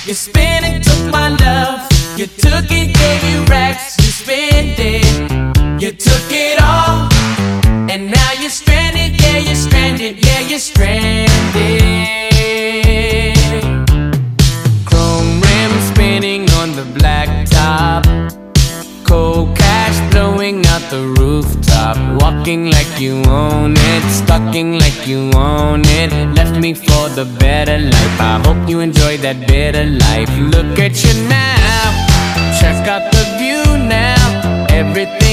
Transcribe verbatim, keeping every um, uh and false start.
You spent and took my love. You took it, gave you racks. You spent it, you took it all. And now you're stranded, yeah, you're stranded, yeah, you're stranded. Chrome rims spinning on the blacktop. Cold cash blowing out the rooftop. Walking like you own it, stalking like you own it. Left me for the better life. I hope you enjoy that better life. Look at you now, check out the view now. Everything